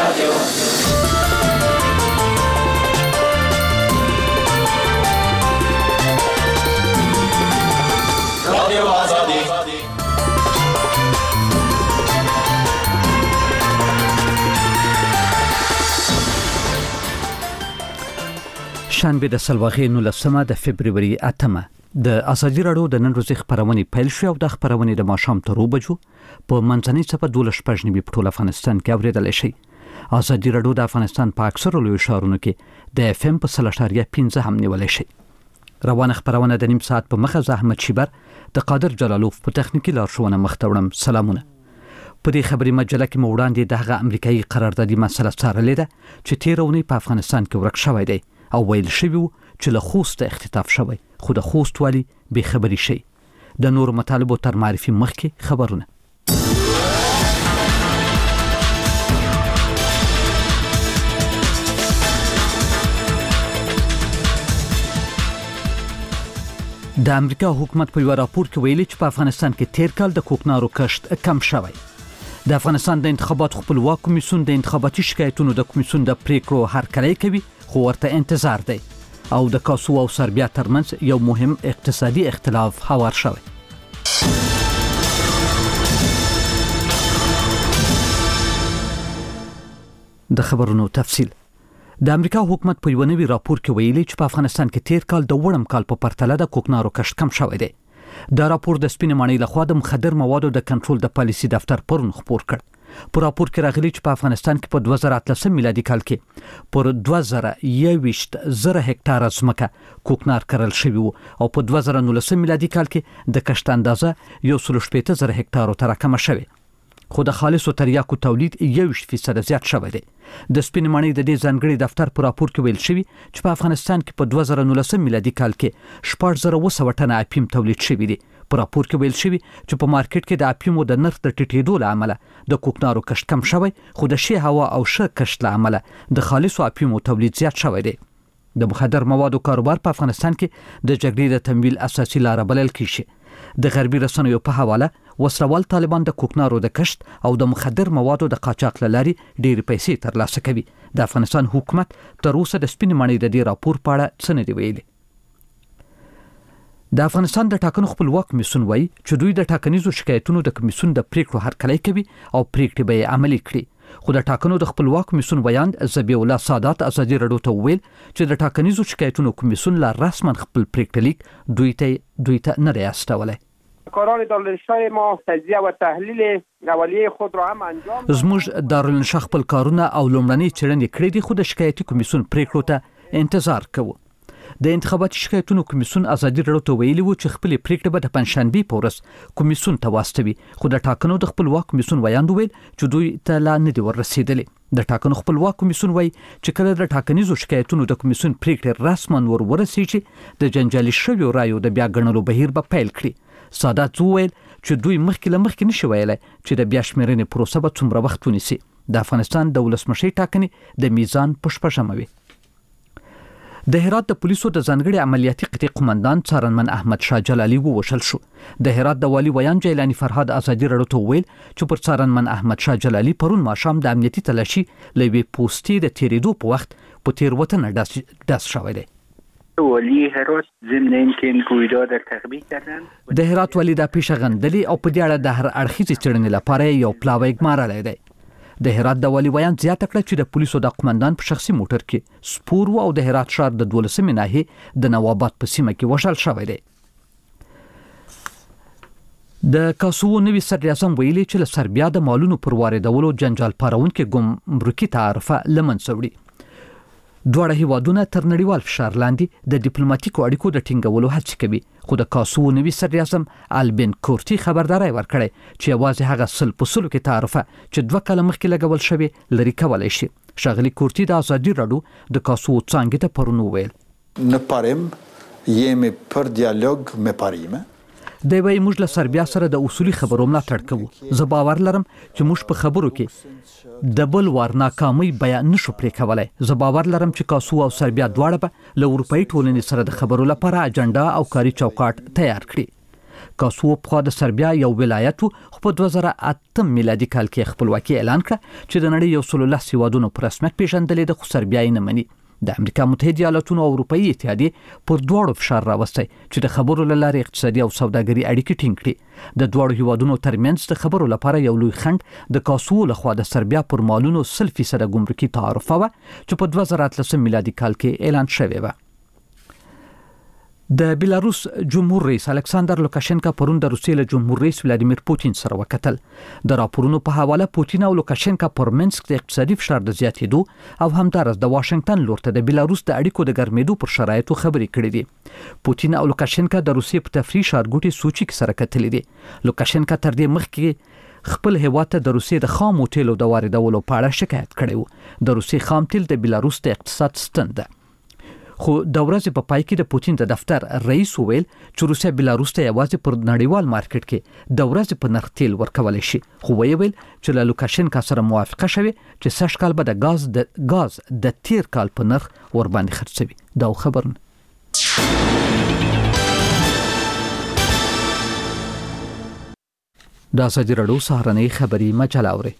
شنبه د سلواغې 19 د فبرवरी 8 د ازادي راډیو د نن ورځې خبرونه پیل شو او د خبرونه د ماښام تر 2 بجو په منځنۍ صفه 12 پښنی په ټول افغانستان کې اوریدل شي. ازادي راډیو د افغانستان په اکثر لوی ښارونو کې د اف ام په 0.15 هم نیول شي. روانه خبرونه د نیم ساعت په مخه احمد شیبر د قادر جلالوف په تخنیکی لارښوونه مختوړم. سلامونه. په دې خبري مجله کې مو وړاندې دغه امریکایي قراردادي مسله څارلې ده چې تیرونی په افغانستان کې ورک شوی دی او ویل شوی چې له خوست اختطاف شوی خو د خوست والی به خبري شي. د نور مطالبو تر معرفي مخکې خبرونه. د امریکا حکومت په یو راپور کې ویلي چې په افغانستان کې تیر کال د کوکنارو کښت کم شوی. د افغانستان د انتخاباتو خپلواک کمیسیون د انتخاباتي شکایتونو د کمیسیون د پریکړو هرکلی کوي خو ورته انتظار دی او د کاسو او سربیا ترمنځ یو مهم اقتصادي اختلاف هوار شوی. د خبرونو تفصیل. د امریکا حکومت په یو نوي راپور کې ویلي چې په افغانستان کې تیر کال د وړم کال په پرتله د کوکنارو کښت کم شوی دی. دا راپور د سپینې ماڼۍ لخوا د مخدر موادو د کنټرول د پالیسي دفتر پرون خپور کړ. په راپور کې راغلي چې په افغانستان کې په 2013 میلادي کال کې پر 2021 هکتار ځمکه کوکنار کرل شوی وو او په 2019 میلادي کال کې د کښت اندازه 1.8 هکتار ته راکمه شوه. خو د خالصو تریاکو تولید 21% زیات شوی دی. د سپینې ماڼۍ د دې ځانګړي دفتر په راپور کې ویل شوی چې په افغانستان کې په 2019 میلادي کال کې 1400 ټنه اپیم تولید شوی دی. په راپور کې ویل شوی چې په مارکیټ کې د اپیمو د نرخ د ټیټېدو له امله د کوکنارو کښت کم شوی خو د شی هوا او ش کښت له امله د خالصو اپیمو تولید زیات شوی دی. د مخدر موادو کاروبار په افغانستان کې د جګړې د تمویل اساسي لار بلل کیږي. د غربي رسنیو په حواله وسروال طالبان د کوکنارو د کښت او د مخدر موادو د قاچاق لاري ډېر پیسې ترلاسه کوي. د افغانستان حکومت تر اوسه د سپینې ماڼۍ د دې راپور په اړه څه نه دی ویلي. د افغانستان د ټاکنو خپلواک کمیسیون وایي چې دوی د ټاکنیزو شکایتونو د کمیسیون د پریکړو هرکلی کوي او پریکړې به عملي کړي. خو د ټاکنو د خپلواک کمیسیون ویاند ذبیح الله سادات ازادي راډیو ته ویل چې د ټاکنیزو شکایتونو کمیسیون لا رسما خپل پریکړه لیک دوی ته نه دی استولی. کاران دارالانشای ما تجزیه و تحلیل اولیه خود را هم انجام زموږ دارالانشا خپل کارونه او لومړنۍ څېړنې کړې دي خو د شکایتي کمیسیون پریکړو ته انتظار کوو. د انتخاباتي شکایتونو کمیسیون ازادي راډیو ته ویلي وو چې خپل پریکړه به د پنځشنبه په ورځ کمیسیون ته واستوي خو د ټاکنو د خپلواک کمیسیون ویاند ویل چې دوی ته لا نه دی ورسېدلې. د ټاکنو خپلواک کمیسیون وایي چې کله د ټاکنیزو شکایتونو د کمیسیون پریکړه رسما ورسېږي د جنجالي شویو رایو د بیا ګڼلو بهیر به پیل کړي. سادات وویل چې دوی مخکې نشي ویلای چې د بیا شمیرنې پروسه به څومره وخت ونیسي. د افغانستان د ولسمشي ټاکنې د میزان پشپشمه وي. د هرات د پولیسو د ځانګړي عملیاتي قطعې قومندان څارنمن احمد شاه جلالي ووژل شو. د هرات د والي ویان جیلانی فرهاد ازادي راډیو ته ویل چې پر څارنمن احمد شاه جلالي پرون ماښام د امنیتي تلاشي لوي پوسټي د تیریدو په وخت په تیروتنه داس شوی دی. والی هرات ضمن اینکه این رویداد را تقبیح کردند د هرات والی دا پیښه غندلې او په دې اړه د هر اړخیزې څېړنې لپاره یو پلاوی ګمارلی دی. د هرات د والی ویان زیاته کړه چې د پولیسو د قومندان په شخصي موټر کې سپور او د هرات ښار د 12 ناحیې د نواباد په سیمه کې وژل شوی دی. د کاسو نوي صدراعظم ویلي چې له سربیا د مالونو پر واردولو جنجال پارونکي ګمرکي تعرفه لمنځه وړي. دواړه هیوادونه تر نړیوال فشار لاندې د ډیپلوماټیکو اړیکو د ټینګولو هڅه کوي خو د کاسو نوي صدراعظم البن کورټي خبرداري ورکړې چې یوازې هغه سل په سلو کې تعرفه چې 2 کاله مخکې لګول شوی لري کولای شي. شاغلي کورټي د ازادي راډیو د کاسو څنګه ته پرونو ویل نپارم یم پر دیالوګ مپاریمه د وی موږ له سربیا سره د اصولي خبرو ملاتړ کوو. زه باور لرم چې موږ په خبرو کې د بل وار ناکامي بیان نشو پرې کولای. زه باور لرم چې کاسو او سربیا دواړه به له اروپאי ټولنې سره د خبرو لپاره اجنډا او کاري چوکاټ تیار کړي. کاسوو په د سربیا یو ولایت خو په 2008 میلادي کال کې خپلواکي اعلان کړ چې د نړۍ یو سل له هیوادونو په رسمیت پیژندلې د خو سربیا یې نه مني. د امریکا متحده ایالاتونو او اروپאי اتحادیه پر دواړو فشار راوستی چې د خبرو لاره اقتصادي او سوداګري اړیکې ټینګ کړي. د دواړو هیوادونو ترمنځ د خبرو لپاره یو لوی خنډ د کاسوو لخوا د سربیا پر مالونو 0% ګمرکي تعرفه و چې په 2013 میلادي کال کې اعلان شوی و. د بیلاروس جمهور رئیس الکساندر لوکاشنکا پرون د روسیې له جمهور رئیس ولادیمیر پوتین سره وکتل. د راپورونو په حواله پوتین او لوکاشنکا پر منځ د اقتصادي فشار د زیاتېدو او همدارس د واشنگټن لور ته د بیلاروس د اړیکو د ګرمېدو پر شرایطو خبرې کړې دي. پوتین او لوکاشنکا د روسیې په تفریح ښارګوټي سوچي کې سره کتلې دي. لوکاشنکا تر دې مخکې خپل هیواد ته د روسیې د خام تیلو د واردولو په اړه شکایت کړی و. د روسیې خام تیل د بیلاروس د اقتصاد ستن ده. خو د ورځې په پای کې د پوتین د دفتر رئیس وویل چې روسیا بیلاروس ته یوازې پر نړیوال مارکیټ کې د ورځې په نرخ تیل ورکولای شي. خو ویل چې له لوکاشنکا سره موافقه شوه چې سږ کال به د غاز د تیر کال په نرخ ور باندې خرڅوي. دا خبرونه دا ساجي رډو سهارنۍ خبري مجله اوري.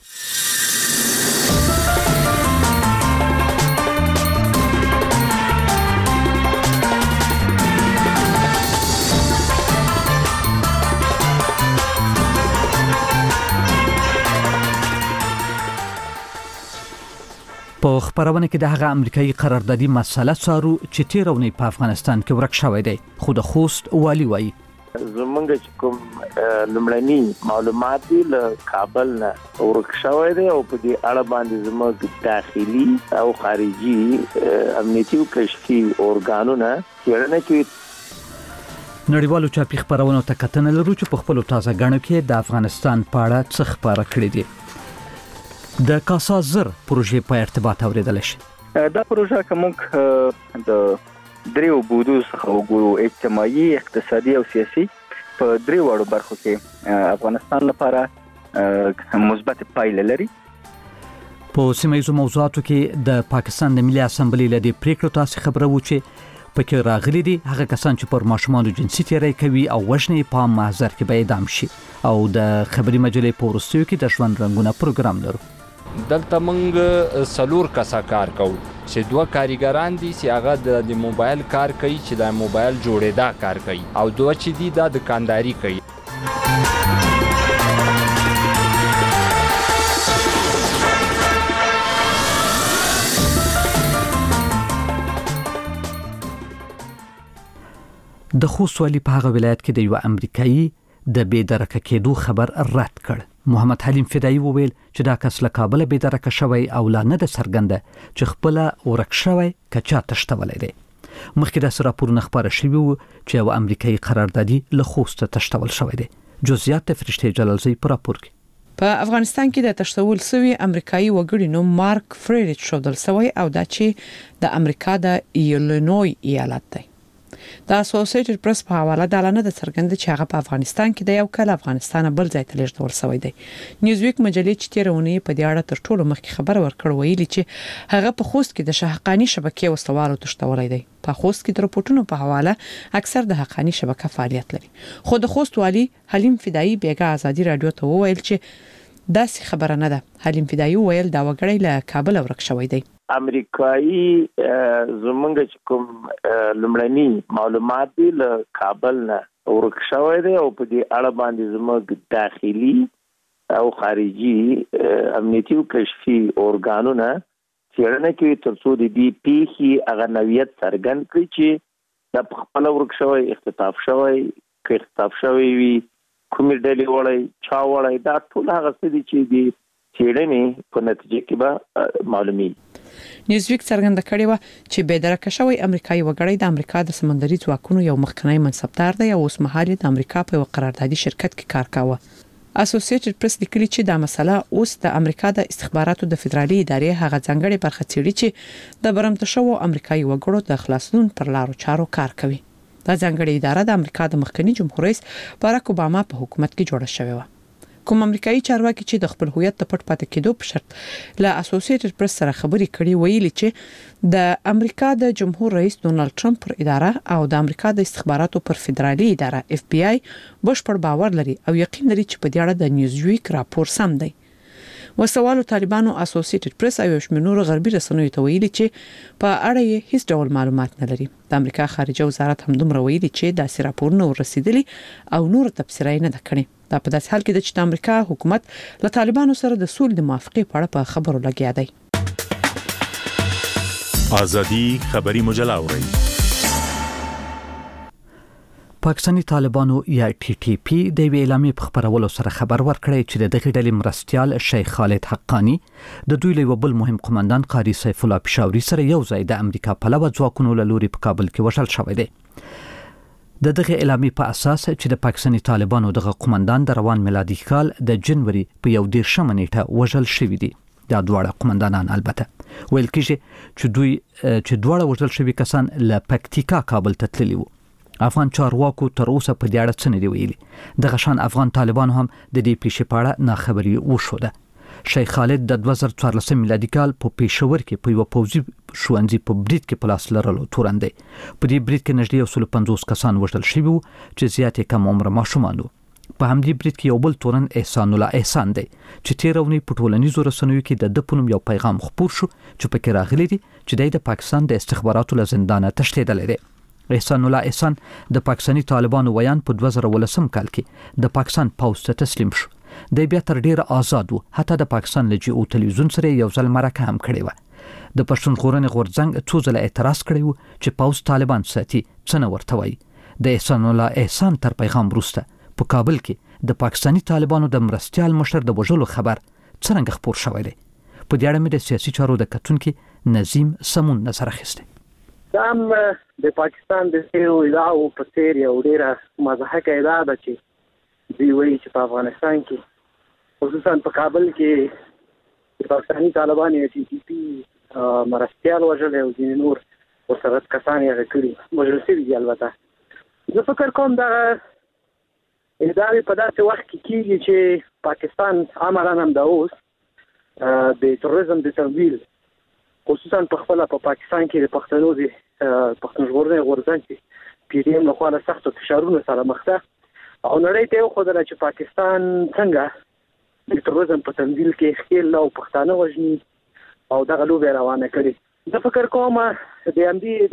په خبرونه کې د هغه امریکایي قراردادي مسله څارو چې تیر ونی په افغانستان کې ورک شوی دی. خو د خوست والی وایي زمونږ کوم لمړني معلومات دي له کابل نه ورک شوی دی او په دې اړه باندې زموږ داخلي او خارجي امنیتي او کشفي اورګانونه څېړنه کوي. نړیوالو چاپی خبرونو ته کتنه لرو چې په خپل تازه غاڼو کې د افغانستان په اړه څه خبره کړې دي. د کاسا زر پروژې په ارتباط اوریدل شي. دا پروژه کومه د دریو بودو څخه وګورو، اجتماعي، اقتصادي او سیاسي، په دریو وړو برخو کې افغانستان لپاره مثبت پایله لري. په سیمایي موضوعاتو کې د پاکستان د ملي اسمبلی له دې پریکړو تاسو خبره و چې پکې راغلي دي هغه کسان چې پر ماشومانو جنسي تیری کوي او وژنې په محضر کې به اعدام شي. او د خبري مجلې په ورستیو کې د ژوند رنگونه پروګرام لرو. دلته موږ سلور کسا کار کوو چې دوه کاریګران دي چې هغه د موبایل کار کوي چې د موبایل جوړېدا کار کوي او دوه چې دي د دکانداري کوي. د خوست والی په هغه ولایت کې د یو امریکایي د بېدرکه کېدو خبر رد کړ. محمد حلیم فدایی وویل چې دا کس له کابل بېدرکه شوی او لا نه د سرګنده چې خپل ورک شوی کچا تشتولې دی. مخکې د راپورونه خبره شوی و چې یو امریکایي قراردادي له خوست تشتول شوی دی. جزئیات فرشته جلالزی پر راپور کې. په افغانستان کې د تشتول سوي امریکایي وګړي نوم مارک فریډریچ شودل سوی او دا چې د امریکا د ایلینوی ایالت دی. د اسوسییټډ پریس په حواله د اعلان د څرګند چې هغه په افغانستان کې د یو کال افغانستان بل ځای ته لیږدول شوی دی. نیوزویک مجلې چې تیرونه په دې اړه تر ټولو مخکې خبر ورکړ ویلي چې هغه په خوست کې د شهقانی شبکې وسلوالو تشتولای دی. په خوست کې د رپورټونو په حواله اکثر د حقانی شبکه فعالیت لري. خو د خوست والی حلیم فدایی بیګا ازادي رادیو ته وویل چې داسې خبره نه ده. حلیم فدایی ویل دا وګړی له کابل ورک شوی دی. امریکایي زمونږ کوم لمړني معلومات دي له کابل نه ورک شوی دی او په دې اړه باندې زموږ داخلي او خارجي امنیتي او کشفي اورګانونه څېړنه کوي ترڅو د دې پیښې هغه نوعیت څرګند کړي چې د خپل ورک شوی اختطاف شوی که اختطاف شوی وي کومې ډلې وړي چا وړي دا ټول هغه څه دي چې د څېړنې په نتیجه کې به معلومي. نیوزویک څرګنده کړې و چې بېدرکه شوی امریکایي وګړی د امریکا د سمندري ځواکونو یو مخکنی منصبدار دی او اوس مهال د امریکا په قراردادي شرکت کې کار کاوه. اسوسییټډ پریس لیکلي چې دا مسله اوس د امریکا د استخباراتو د فدرالي ادارې هغه ځانګړي برخه څېړي چې د برمته شوو امریکایي وګړو د خلاصون پر لارو چارو کار کوي. دا ځانګړي اداره د امریکا د مخکنی جمهور رئیس باراک اوباما په حکومت کې جوړه شوې و. کوم امریکایي چارواکي چې د خپل هویت د پټ پاتې کېدو په شرط له اسوسییټډ پریس سره خبرې کړې ویلي چې د امریکا د جمهور رئیس ډونالد ټرمپ پر اداره او د امریکا د استخباراتو پر فدرالي اداره FBI بشپړ باور لري او یقین لري چې په دې اړه د نیوزویک راپور سم دی. وسوالو طالبانو اسوسییټډ پریس او شمنور غربي رسنیو ته ویلي چې په اړه یې هیڅ ډول معلومات نه لري. د امریکا خارجه وزارت هم دومره ویلي چې داسې راپورونه ورسېدلي او نور تفسیرای نه کړي. دا په داسې حال کې چې د امریکا حکومت له طالبانو سره د سولې د موافقې په اړه په خبرو لګیا دی. ازادي خبري مجله اوري. پاکستانی طالبانو یا TTP د اعلامیې په خبرولو سره خبر ورکړی چې د دغه ډلې مرستيال شیخ خالد حقانی د دوی له بل مهم قومندان قاری سیف الله پېښوري سره یو ځای د امریکا په لور ځواکونو له لوري په کابل کې وشل شوی دی. د دغه اعلامیې په اساس چې د پاکستانی طالبانو دغه قومندان د روان میلادي کال د جنوري په 11 نیټه وژل شوی دی. دا دواړه قومندانان البته ویل کېږي چې دواړه وژل شوی کسان له پکتیکا کابل ته تللي وو. افغان چارواکو تر اوسه په دې اړه څه نه دی ویلي. دغه شان افغان طالبانو هم د دې پیښې په اړه ناخبري وشوده. شیخ خالد د 2014 میلادي کال په پېښور کې په یو پوځي ښوونځي په برید کې په لاس لرلو تورندې. په دې برید کې نږدې 150 کسان وژل شوي وو چې زیات کم عمر ماشومان وو. په همدې برید کې یو بل تورن احسان الله احسان دی چې تیرونی په ټولنیزو رسنیو کې د پونم یو پیغام خپور شو چې پکې راغلی دی چې د پاکستان د استخباراتو له زندانه تښتېدلی دی. احسان الله احسان د پاکستانی طالبانو ویان په 2013 کال کې د پاکستان پوځ ته تسلیم شو. د بیا تر ډیره آزاد وو. حتی د پاکستان له جیو ټلویزیون سره یو ځل مرکه هم کړې و. د پښتون ژغورنې غورځنګ څو ځله اعتراض کړی و چې پوځ طالبان ساتي څه نه ورته وایي. د احسان الله احسان تر پیغام وروسته په کابل کې د پاکستانی طالبانو د مرستيال مشر د وژلو خبر څنګه خبر شوی دی. په دې اړه مې د سیاسي چارو د کتونکو نظیم سمون نظر اخیسته. دا د پاکستان د سیو ادعاو په څیر یو ډیره مضحکه ادعا ده چې دوی وایي چې په افغانستان کې خصوصا په کابل کې د پاکستاني طالبانو یا TTP مرستيال وژل او ځینې نور ورسره کسان یې کړي وژل شوي دي. البته زه فکر کوم دا ادعاوې په داسې وخت کې کېږي چې پاکستان عملاً هم د اوس د تروریزم د تمویل خصوصا په خپل په پاکستان کې د پښتنو د پښتون ژغورنې غورځنګ PDM له خوا له سختو فشارونو سره مخ ده او نړۍ ته وښودله چې پاکستان څنګه د تروریزم په تمویل کې ښکېل او پښتانه وژني او دغه لوبې روانه کړي. زه فکر کوم د همدې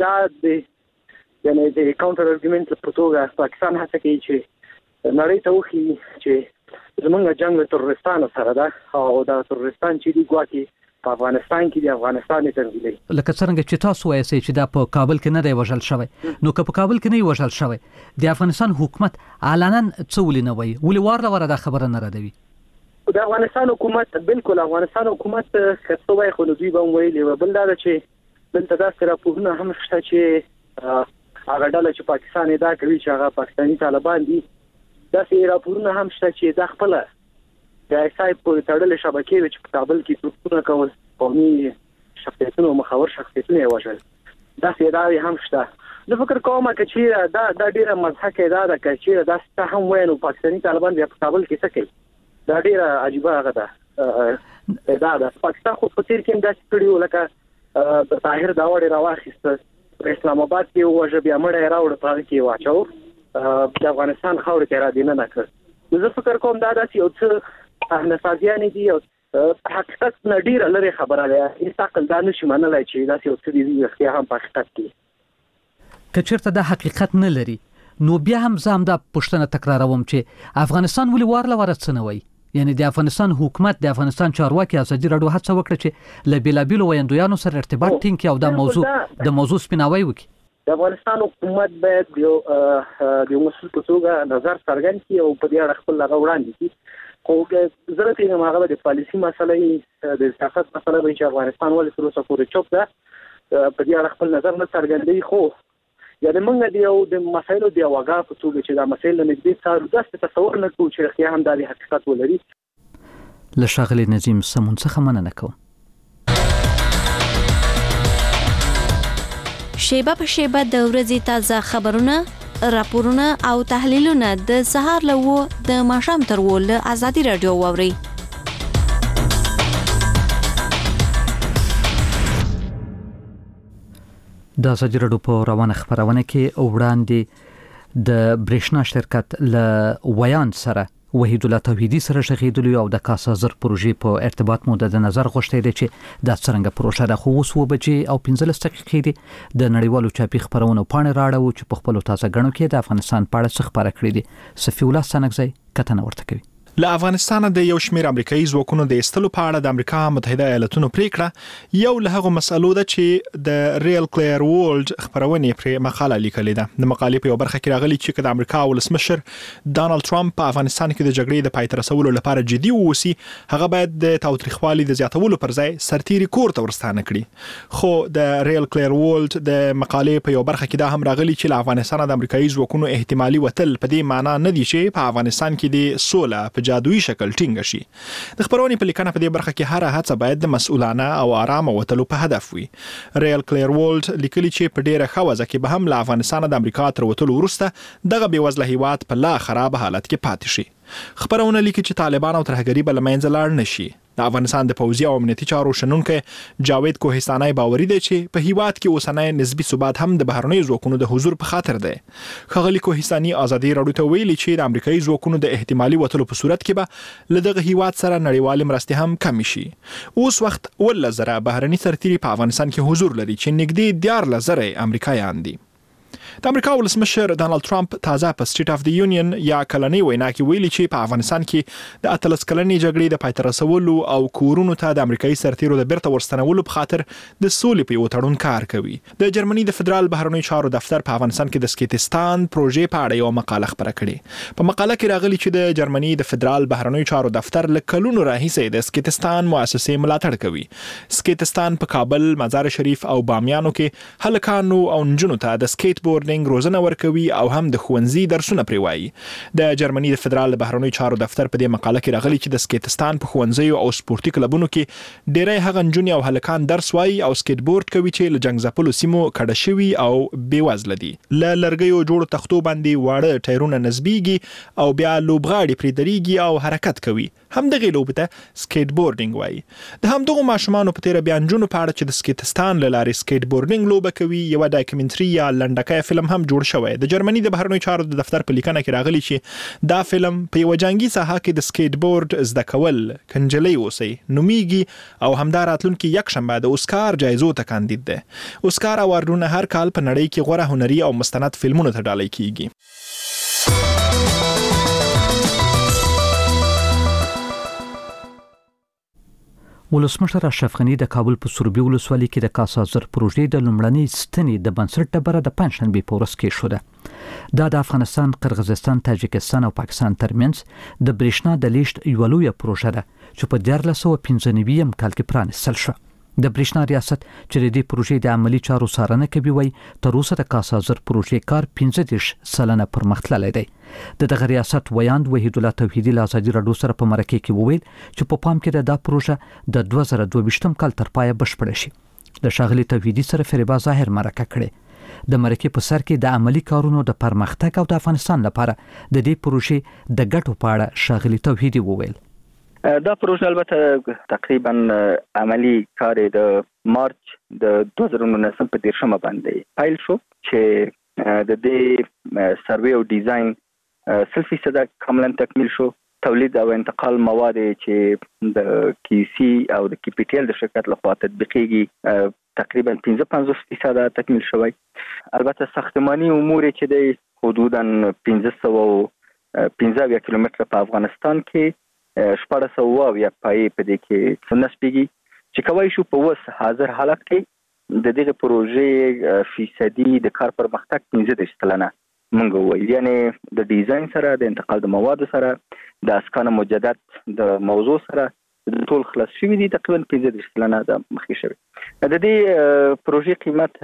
دا یعنې د کاونټر ارګومنټ په توګه پاکستان هڅه کوي چې نړۍ ته وښيي چې زموږ جنګ له تروریستانو سره ده او دا تروریستان چې دي ګواکې په افغانستان کې د افغانستان تنظیمي. لکه څنګه چې تاسو وایئ چې دا په کابل کې نه دی وژل شوی، نو که په کابل کې نه وژل شوی د افغانستان حکومت علنا څه ولې نه وایي؟ ولې واره دا خبره نه ردوي؟ د افغانستان حکومت بالکل افغانستان حکومت کڅو وایي خو دوی به ویلي و. بل دا چې دلته داسې راپورونه هم شته چې هغه ډله چې پاکستان ادعا کوي چې هغه پاکستاني طالبان دي، داسې راپورونه هم شته چې د خپل د ایسای په تړلې شبکې چې په کابل کې څوکونه کول قومي شخصیتونو مخاور شخصیتونه یې وژل، داسې ادعاوې هم شته. زه فکر کوم چې دا ډیره مضحکه ادعا ده چې دا څه هم وایي نو پاکستاني طالبان بیا په کابل کې څه کوي. دا ډیره عجیبه هغه ده ادعا ده. پاکستان خو په تیر کې هم داسې کړي وو لکه د طاهر داوړ راواخیسته په اسلام آباد کې وژه بیا مړی راوړ په هغه کې واچو د افغانستان خاورې ته را دینه نه کړ. زه فکر کوم دا داسې یو څه احنفاظیانې دي او حقیقت نه ډیره لري خبره ده. هیڅ عقل دا نشي منلی چې داسې یو څه دي رښتیا هم په حقیقت کې. که چېرته دا حقیقت نه لري نو بیا هم زه همدا پوښتنه تکراروم چې افغانستان ولې وار له واره څه نه وایي؟ یعنی د افغانستان حکومت د افغانستان چارواکي ازادي راډیو هڅه وکړه چې له بېلابېلو ویاندویانو سره ارتباط ټینګ کړي او د موضوع سپیناوی وکړي. د افغانستان حکومت باید د مسؤل په توګه نظر څرګند کړي او په دې اړه خپل هغه وړاندې کړي. خو زه فکر هغه د پالیسي مسلې د سیاست مسله به چې افغانستان ولې تر اوسه پورې چوپ ده په دې اړه خپل نظر نه څرګندوي. خو یعنې موږ د مسایلو د واګا په توګه چې دا مسایل نږدې څارو داسې تصور نه کوو چې رښتیا هم دا د حقیقت ولري. له ښاغلي نظیم سمون څخه مننه کوم. شیبه په شیبه د ورځې تازه خبرونه راپورونه او تحلیلونه د سهار له 9 د ماښام تر 10 له ازادي رادیو واوري. د ازادي رادیو په روانه خبرونه کې وړاندې د برېښنا شرکت له ویان سره وحید الله توحیدی سره شغیدلی او د کاسازر پروژې په ارتباط مو د نظر غوښتي دي چې د څنګه پروژه د خو وسو بچي او 15 دقیقې دي د نړیوالو چاپی خبرونه پاڼې راړو چې په خپل تازه غنو کې د افغانستان په اړه خبره کړې دي. صفی الله سنگزی کتنه ورته کوي. له افغانستان د یو شمېر امریکایي ځواکونو د ایستلو په اړه د امریکا متحده ایالاتونو پریکړه یو له هغه مسالو ده چې د ریل کلیر ورلد خبرونه پر مقاله لیکلې ده. د مقالې په یو برخه کې راغلي چې د امریکا ولسمشر ډانلډ ټرمپ په افغانستان کې د جګړې د پای ته رسولو لپاره جدي ووسی، هغه باید د تاوتریخوالي د زیاتولو پر ځای سرتیري کور ته ورستانه کړي. خو د ریل کلیر ورلد د مقالې په یو برخه کې دا هم راغلي چې له افغانستان د امریکایي ځواکونو احتمالي وتل په دې معنی نه دي چې په افغانستان کې د سوله جادویي شکل ټینګ شي. د خبرونې په لیکنه په دې برخه کې هر هڅه باید د مسؤلانه او آرام وتلو په هدف وي. ریل کلیر ورلد لیکلي چې په ډیره خوازه کې به هم له افغانستان د امریکا تر وتلو وروسته دغه بېوزله هیواد په لا خراب حالت کې پاتې شي. خبرونه لیکي چې طالبان او ترهګری بل منځ لاړ نشي. د افغانستان د پوځي او امنیتي چارو شنونکو جاوید کوهستاني باوري دی چې په هیواد کې اوسنۍ نسبی ثبات هم د بهرنیو ځواکونو د حضور په خاطر دی. خغلی کوهستاني ازادي رادیو ته ویلي چې د امریکایي ځواکونو د احتمالي وتلو په صورت کې به لدغه هیواد سره نړیوال مرستې هم کم شي. اوس وخت ول زره بهرني سرتیري په افغانستان کې حضور لري چې نږدې 14,000 امریکایان دي. د امریکا ولسمشر ډانلډ ټرمپ تازه په سټیټ اف دی یونین یا کلنی وینا کې ویلي چې په افغانستان کې د 13 کلنې جګړې د پای ته رسولو او کورونو ته د امریکایي سرتیرو د بیرته ورستنولو په خاطر د سولې په یو تړون کار کوي. د جرمني د فدرال بهرنیو چارو دفتر په افغانستان کې د سکیتستان پروژې په اړه یو مقاله خبره کړې. په مقاله کې راغلي چې د جرمني د فدرال بهرنیو چارو دفتر له کلونو راهیسې د سکیتستان مؤسسې ملاتړ کوي. سکیتستان په کابل، مزار شریف او بامیانو کې هلکانو او نجونو ته د سکیټ بورډینګ روزنه ورکوي او هم د ښوونځي درسونه پریوایي. د جرمني د فدرال بهرنیو چارو دفتر په دې مقاله کې راغلي چې د سکیتستان په ښوونځیو او سپورتي کلبونو کې ډېری هغه نجونې او هلکان درس وایي او سکیټ بورډ کوي چې له جنګ ځپلو سیمو کډه شوي او بېوزله دي. له لرګیو جوړو تختو باندې واړه ټایرونه نصبیږي او بیا لوبغاړي پرې درېږي او حرکت کوي. همدغه لوبه ته سکیټ بورډینګ وایي. د همدغو ماشومانو په تیر بیا نجونو په اړه چې د سکیتستان له لارې سکیټ بورډینګ لوبه کوي یو ډاکومنټري یا لنډکای فلم هم جوړ شوی. د جرمني د بهرنیو چارو د دفتر په لیکنه کې راغلي چې دا فلم په یو جنگي ساحه کې د سکیټ بورډ زده کول کنجلي اوسي نومیږي او همدار راتلونکي یک شنبه د اوسکار جایزو ته کاندید ده. اوسکار اوارډونه هر کال په نړۍ کې غوره هنري او مستند فلمونو ته ډالۍ کیږي. ولسمشر اشرف غنی د کابل په سروبي ولسوالۍ کې د کاسازر پروژې د لومړنۍ ستنې د بنسټ ډبره د پنځشنبه په ورځ کې شوه. دا د افغانستان، قرغیزستان، تاجکستان او پاکستان ترمنځ د برېښنا د لیږد یوه لویه پروژه ده چې په 1995 کال کې پرانیستل شوه. د برېښنا ریاست چې د دې پروژې د عملی چارو څارنه کوي وایي تر اوسه د کاسازر پروژې کار 15% پرمختللی دی. دغه ریاست ویاند وحید الله توحیدی له ازادي رادیو سره په مرکه کې وویل چې په پام کې د پروژه د 2022 کال تر پایه بشپړه شي. د شاغلي توحیدی سره فریبا ظاهر مرکه کړې. د مرکه په سر کې د عملی کارونو د پرمختګ او د افغانستان لپاره د دې پروژې د ګټو په اړه شاغلي توحیدی وویل. دا پروژه البته تقریبا عملی کار د مارچ د 2019 په 13 باندې فایل شو چې د دې سروې او ډیزاین 100% کاملا تکمیل شو. تولید او انتقال مواد چې د کیسی او د کیپیټل د شرکت لخوا تطبیقيږي تقریبا 55% تکمیل شوی. البته ساختماني امور چې د حدودا 1515 کیلومتر په افغانستان کې 1400 یا پای په دې کې نسبیږي چې کوي شو په وس حاضر حالت کې د دې پروژې فیصدي د کار پرمختګ 15% منګو وایي. یعنی د ډیزاین سره د انتقال د موادو سره د اسکان مجدد د موضوع سره د ټول خلاص شوی دي تقریبا 15% د مخکې شوی. د دې پروژې قیمت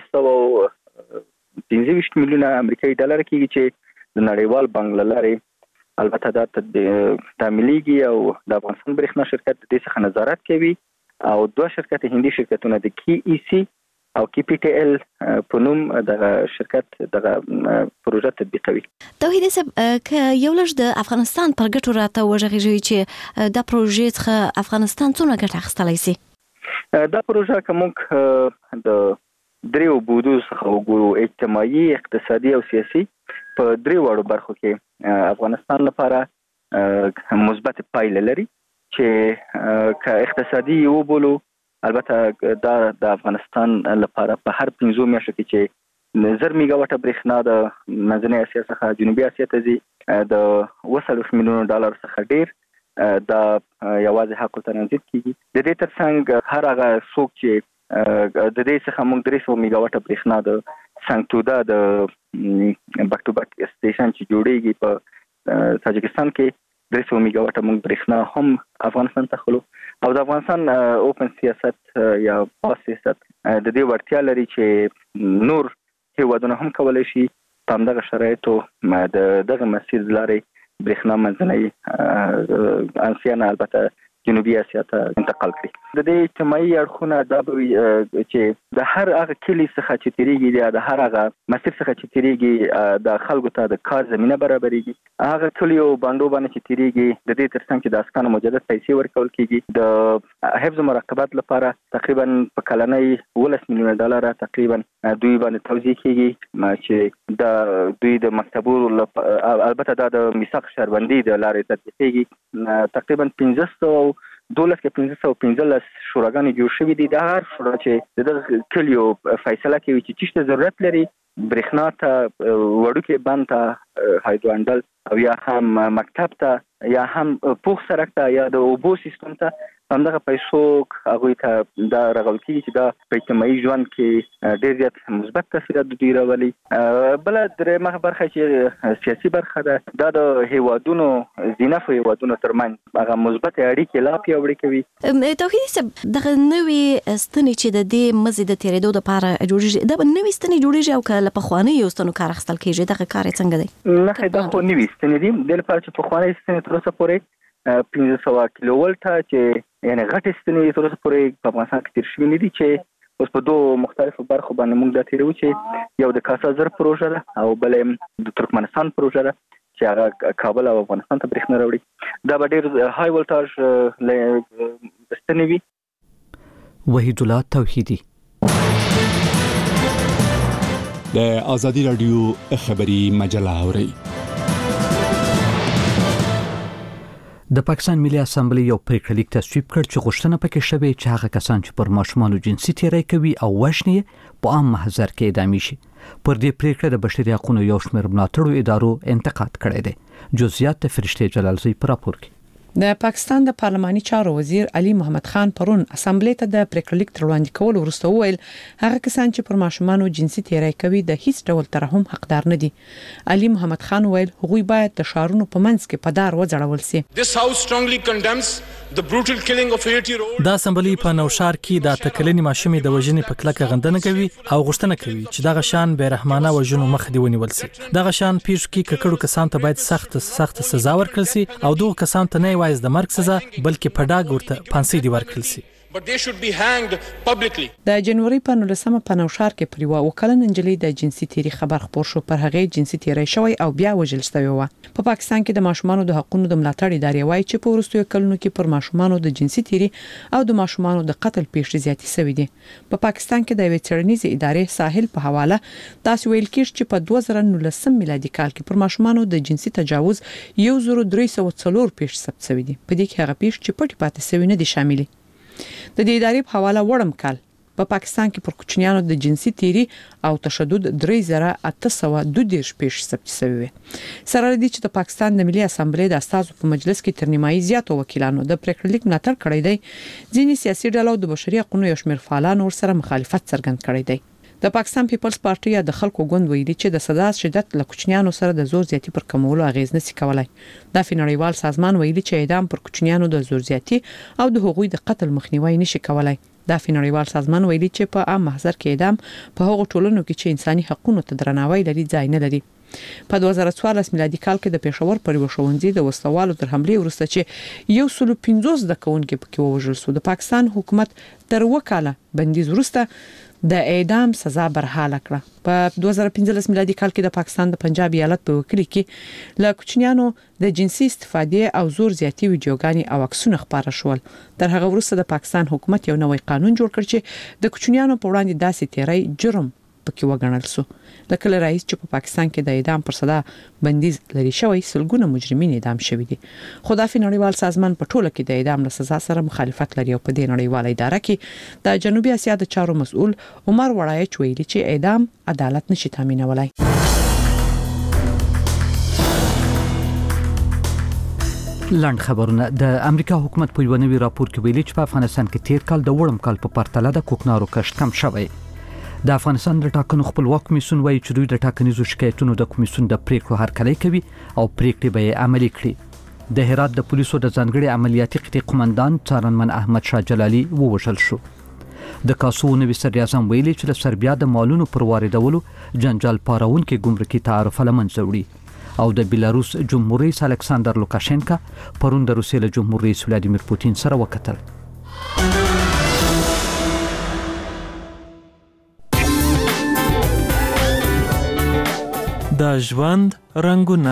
225 میلیونه امریکایي ډالر کېږي چې د نړیوال بانک لارې البته دا تعمیلیږي او د افغانستان برېښنا شرکت د دې څخه نظارت کوي او دوه شرکت هندي شرکتونه د کی ای سی او KPTL په نوم د شرکت د پروژه تطبیقوي. توحید صاحب ک یو لږ د افغانستان پر ګټو راته وژغږي چې د پروژې څخه افغانستان څونه ګټه اخیستلای شي. دا پروژه کوم د دریو بودو څخه وګورو، اجتماعي، اقتصادي او سیاسي، په دریو وړو برخو کې افغانستان لپاره مثبت پایله لري چې که اقتصادي وبولو، البته دا د افغانستان لپاره په هر 15 میاشتو کې چې 1000 میگاواټه برېښنا د منځنۍ اسیا څخه جنوبي اسیا ته ځي د 200 میلیون ډالر څخه ډیر دا یوازې حق ترانزیت کیږي. د دې ترڅنګ هر هغه څوک چې د دې څخه موږ 300 میگاواټه برېښنا د سنگتودا د بک ټو بک سټیشن چې جوړیږي په تاجکستان کې 300 میگاواټه موږ برېښنا هم افغانستان ته خلو، او د افغانستان اوپن سیاست یا پاس سیاست د دې ورتیا لري چې نور هیوادونه هم کولای شي په همدغه شرایطو د دغه مسیر لارې برېښنا منځنۍ اسیا نه البته جنوبي اسیا ته انتقال کړي. د دې اجتماعي اړخونه دا چې د هر هغه کلی څخه چې تیریږي، د هر هغه مسیر څخه چې تیریږي، د خلکو ته د کار زمينه برابرېږي. هغه کلیو باندې باندې چې تیریږي د دې ترڅنګ چې د اسکانو مجدد پیسې ورکول کیږي، د حفظ مراقبت لپاره تقریبا په کلنۍ 12 میلیون ډالر تقریبا دوی باندې توزیع کیږي چې د دوی د مکتبونو البته دا د میثاق شهروندي د لارې تطبیقېږي. تقریبا 1515 شوراګانې جوړ شوې دي. دا هر شورا چې د کلیو فیصله کوي چې چیرته ضرورت لري برېښنا ته، وړوکې بند ته، هایدرو او یا هم مکتب ته یا هم پوخ سړک ته یا د اوبو سیستم ته، همدغه پیسو هغوی ته دا رغول کیږي چې دا په اجتماعي ژوند کې ډېر زیات مثبت تاثیرات دوی راولي. بله درېیمه برخه چې سیاسي برخه ده، دا د هیوادونو ځینفو هیوادونو ترمنځ هغه مثبت اړیکې لا پیاوړې کوي. توحید صاحب دغه نوې ستنې چې د دې مزې د تیرېدو لپاره جوړیږي، دا نوې ستنې جوړیږي او که له پخوانیو ستنو کار اخیستل کیږي، دغه کار یې څنګه دی؟ نه، دا خو نوې ستنې دي. د لپاره چې پخوانۍ ستنې تر اوسه پورې 1500 کیلو ولټه چې یعنی غټې ستنې تر اوسه پورې په افغانستان کې تیر شوي نه دي، چې اوس په دوه مختلفو برخو باندې موږ دا تیرو چې یو د کاسا زر پروژه ده او بل د ترکمنستان پروژه ده چې هغه کابل او افغانستان ته برېښنا راوړي. دا به ډېر های ولټاژ ستنې وي. وحید الله توحیدی د آزادی رادیو خبری مجله اوري. د پاکستان ملي اسمبلی یو پریکړه لیک تصویب کړ چې غوښتنه پکې شوې چې هغه کسان چې پر ماشومانو جنسي تیری کوي او وژني په عام محضر کې اعدامي شي. پر دې پریکړه د بشري حقوقو یو شمېر ملاتړو ادارو انتقاد کړی دی. جزئیات د فرشته جلالزی پر راپور کې. د پاکستان د پارلماني چارو وزیر علي محمد خان پرون اسمبلی ته د پریکړه لیک وړاندې کول وروسته وویل هغه کسان چې پر ماشومانو جنسي تیری کوي د هیڅ ډول ترحم حقدار نه دي. علي محمد خان وویل هغوی باید د شارونو په منځ کې په دار وځړول شي. This house strongly condemns the brutal killing of 80-year-old. دا اسمبلی په نوشار کې د تکلنی ماشومې د وژنې په کلکه غندنه کوي او غوښتنه کوي چې دغه شان بیرحمانه وژنو مخ دی ونیول شي. دغه شان پیښ کې ککړو کسان ته باید سخت سزا ورکړل شي او دغه کسان ته نه وایي د مرګ سزا بلکې په ډاګ ورته پانسي دی ورکړل شي. But they should be hanged publicly. د جنوري په 19 په نوشار کې پر یو وکلن انجلۍ د جنسي تیری خبر خپور شو. پر هغه جنسي تیری شوی او بیا وژل شوی و. په پاکستان کې د ماشومانو د حقوقو د ملاتړ ادارې وایي چې په وروستیو کلونو کې پر ماشومانو د جنسي تیری او د ماشومانو د قتل پیښې زیاتې شوې دي. په پاکستان کې د ویټرنیزي ادارې ساحل په حواله تاسو ویل کېږي چې په 2019 میلادي کال کې پر ماشومانو د جنسي تجاوز 1304 پیښې ثبت شوې دي. په دې کې هغه پیښې چې پټي پاتې شوې نه دي شامل. د دې ادارې په حواله وړم کال په پاکستان کې پر کوچنیانو د جنسي تیری او تشدد 3812 پیښې ثبت شوې. سره دې چې د پاکستان د ملي اسمبلی د استازو په مجلس کې تر نیمایي زیاتو وکیلانو د پریکړه لیک ملاتړ کړی دی، ځینې سیاسي ډلو د بشري حقوقو یو شمېر فعالانو سره مخالفت څرګند کړی دی. د پاکستان پیپلز پارټي یا د خلکو ګوند ویلي چې د سزا شدت له کوچنیانو سره د زور زیاتی پر کمولو اغیز نشي کولای. د نړیوال سازمان ویلي چې اعدام پر کوچنیانو د زور زیاتی او د حقوقي د قتل مخنیوي نشي کولای. د نړیوال سازمان ویلي چې په عام محضر کې اعدام په هغو ټولنو کې چې انساني حقوقو ته درناوی لري ځای نه لري. په 2014 میلادي کال کې د پېښور پر یو ښوونځي د وسلوالو تر حمله وروسته چې 150 د کوونکو پکې وژل شو. د پاکستان حکومت تر وکاله بندیز وروسته د اعدام سزا برحاله کړه. په 2015 میلادي کال کې د پاکستان د پنجاب ایالت په وکیل کې له کوچنیانو د جنسي استفادې او زور زیاتی ویډیوګانې او عکسونه خپاره شول. تر هغه وروسته د پاکستان حکومت یو نوی قانون جوړ کړ چې د کوچنیانو په وړاندې داسې تیری جرم پکې وګڼل شو. لکه رئیس چې په پاکستان کې د اعدام پر صدا بندیز لري شوی سلګونه مجرمین اعدام شوي دي. خدافي نړیوال سازمان په ټوله کې د اعدام له سزا سره مخالفت لري او په دې نړیواله اداره کې د جنوبي اسیا د چارو مسؤل عمر وړایچ ویلي چې اعدام عدالت نشي تامینولای. لاند خبرونه. د امریکا حکومت په یو نوي راپور کې ویلي چې په افغانستان کې تیر کال د وړم کال په پرتله د کوکنارو کښت کم شوی. د افغانستان د ټاکنو خپلواک کمیسیون وایي چې دوی د ټاکنیزو شکایتونو د کمیسیون د پریکړو هرکلی کوي او پریکړې به عملي کړي. د هرات د پولیسو د ځانګړي عملیاتي قطې قومندان څارنمن احمد شاه جلالي ووژل شو. د کاسو نوي صدر اعظم ویلي چې د سربیا د مالونو پر واردولو جنجال پارونکو ګمرکي تعرفه لمنځه وړي او د بیلاروس جمهور رئیس الکساندر لوکاشنکا پرون د روسیې له جمهور رئیس ولادیمیر پوتین سره وکتل. د ژوند رنگونه.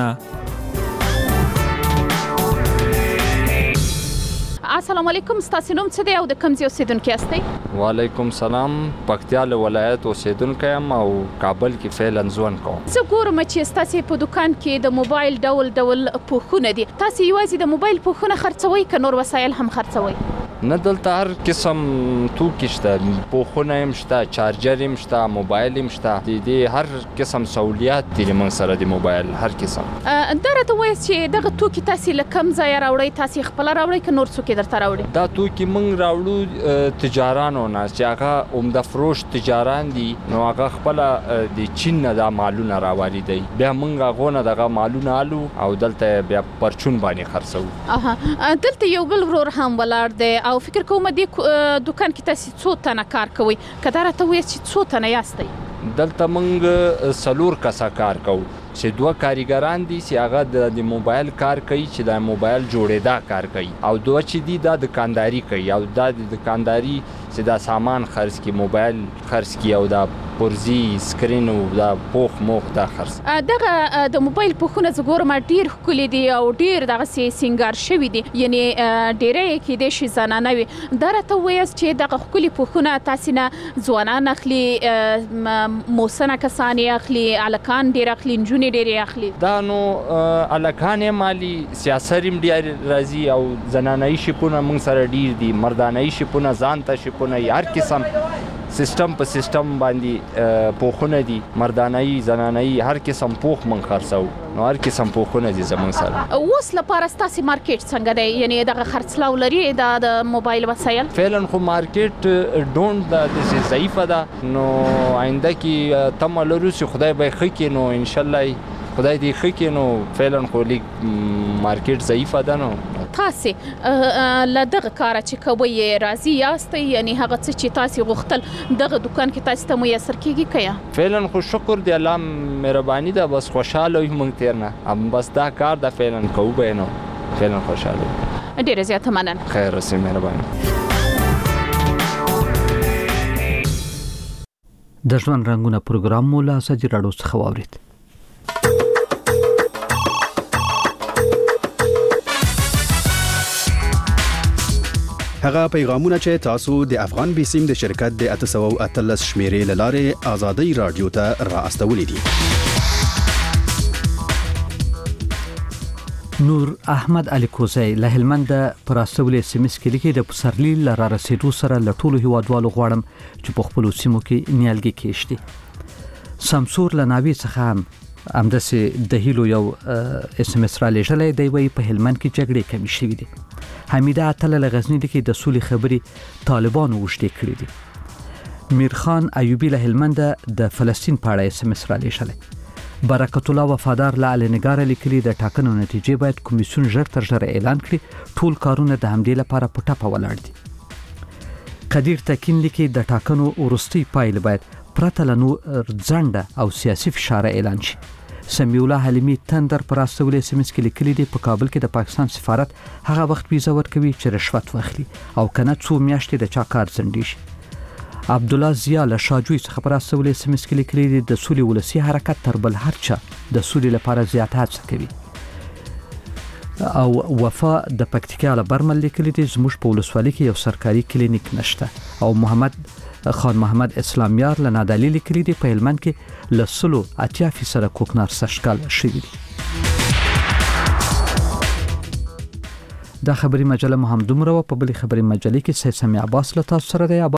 السلام علیکم، ستاسو نوم څه دی او د کوم ځای اوسیدونکي یاستئ؟ وعلیکم سلام، پکتیا ولایت اوسیدونکی یم او کابل کې فعلا ژوند کوم. زه ګورم چې ستاسو په دکان کې د موبایل ډول پوښونه دي. تاسو یوازې د موبایل پوښونه خرڅوي که نور وسایل هم خرڅوي؟ نه، دلته هر قسم توکي شته، پوښونه هم شته، چارجر هم شته، موبایل هم شته، د دې هر قسم سہولیات دي موږ سره د موبایل هر قسم. دا راته وایي چې دغه توکي تاسو له کوم ځای راوړئ؟ تاسو خپل راوړئ که نور څوک درته راوړي؟ دا توکي موږ راوړو تجارانو نه چې هغه عمده فروش تجاران دي، نو هغه خپل د چین نه دا مالونه راوړي، بیا موږ هغه نه دغه مالونه الو او دلته بیا پرچون باندې خرڅو. دلته یو بل ورور هم ولاړ دی او فکر کوم دې دکان کې تاسو څو تنه کار کوي؟ کله راته وایي چې څو تنه یاستئ؟ دلته موږ سلور کسه کار کوو چې دوه کاریګران دي چې هغه د موبایل کار کوي، چې د موبایل جوړېدا کار کوي، او دوه چې دي د دکانداري کوي او د دکانداري چې دا سامان خرڅ کی، موبایل خرڅ کی او دا پرزي سکرین او دا پوخ موخ دا خرڅ. دغه د موبایل پوښونه زګورم ډیر ښکلي دي او ډیر دغه سینګار شوی دي، یعنی ډیره کې د شي زنانه وي. دا راته وایي چې دغه ښکلي پوښونه تاسو نه ځوانان اخلي، موسنه کسان اخلي، الکان ډیر اخلي، نجونې ډیر اخلي؟ دا نو الکان مالی سیاسریم ډیر راځي او زنانه شپونه موږ سره ډیر دي، مردانه شپونه ځان ته شپونه هر قسم سیستم په سیستم باندې پوښونه دي، مردانه‌ای زنانه‌ای هر قسم پوښ من خرڅو، نو هر قسم پوښونه دي زمون سره. اوس لپاره ستاسو مارکیټ څنګه دی؟ یعنی دغه خرڅلاو لري د موبایل وسایل؟ فعلا خو مارکیټ ډونټ د ضعیفه ده، نو آینده کې تم لرو چې خدای به خکې، نو ان شاء الله خدای دې خکې، نو فعلا خو لیک مارکیټ ضعیفه ده. نو تاسو له دغه کار چې کوي راضي یاستئ؟ یعنی هغه څه چې تاسو غوښتل دغه دکان کې تاسو ته میسر کیږي کیا؟ فعلا خو شکر دی الله مهرباني ده، بس خوشاله وي مونږ تیرنه هم بس دا کار ده فعلا کوو به، نو فعلا خوشاله. ډیره زیاته مننه. خیر رسې، مهرباني. د ژوند رنگونه پروګرام مو له سجی راډیو څخه واورید. هغه پیغامونه چې تاسو د افغان بیسیم د شرکت د 813 شمیرې لاره آزادۍ رادیو ته را استولې دي. نور احمد علي کوزی له هلمند پر استولې سیمس کې لیکي د پسرلی لاره رسیدو سره لټول هیوادوالو غواړم چې په خپل سیمو کې نیالګي کېشتي. سمسور لناوی څخه هم همداسې د هیلو یو اس ام اس را لېږلی دی، وایي په هلمند کې جګړې کمې شوي دي. حمیده عطله له غزنی کې د سولې خبرې طالبانو وشته کړې دي. میرخان ایوبی له هلمند د فلسطین په اړه اس ام اس را لېږلی. برکت الله وفادار له علنګار لیکلي د ټاکنو نتیجې باید کمیسیون ژر تر ژره اعلان کړي، ټول کارونه د همدې لپاره په ټاپه ولاړ دي. قدیر تکین لیکي د ټاکنو وروستي پایله باید پرته له نور ځنډه او سیاسي فشار اعلان شي. سمیع الله حلیمی تندر پر استولې سیمس کې لیکلي دی په کابل کې د پاکستان سفارت هغه وخت ویزه ورکوي چې رشوت واخلي او کنه څو میاشتې د چا کار ځنډي شي. عبد الله زیا له شاجوی څخه پر اسولې سمس کې لیکلي دي د سولې ولسی حرکت تر بل هر چا د سولې لپاره زیات هڅه کوي. او وفا د پکتیکا له برمل لیکلي دي زموږ په ولسوالۍ کې یو سرکاري کلینیک نشته. او خان محمد اسلامیار له نادعلي لیکلي دي په هلمند کې له 80% کوکنار سشکال شوی دي. دا خبري مجله مهم دومره په بل خبري مجلې کې سید سمیع عباس له تاسو سره دی.